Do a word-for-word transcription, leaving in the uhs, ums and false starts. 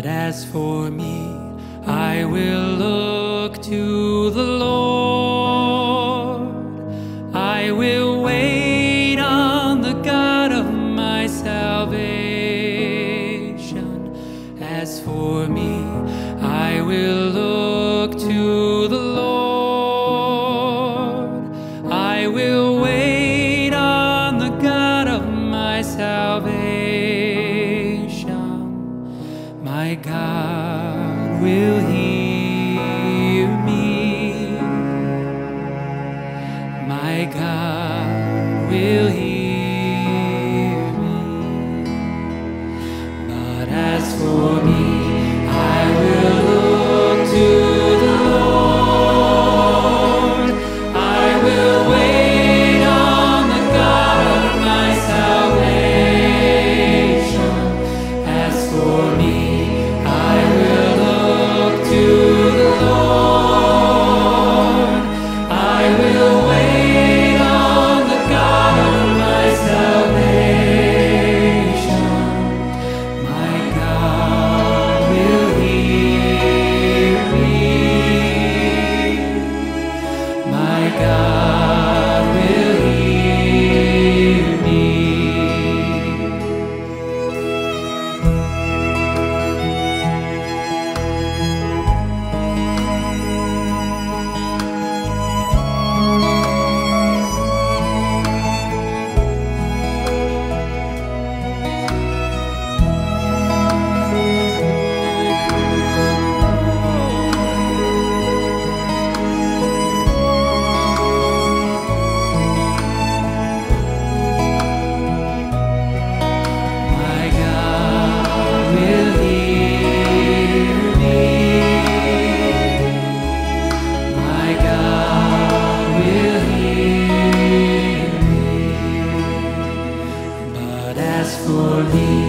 But as for me, I will look to the Lord. I will wait on the God of my salvation. As for me, I will look to the Lord. I will wait on the God of my salvation. My God will hear me. My God will hear me. But as for me, I will look to the Lord. I will wait on the God of my salvation. As for me, I will look to the Lord. I will wait on the God of my salvation. My God will hear me. My God will hear me. My God will hear me. My God will hear me. But as for me,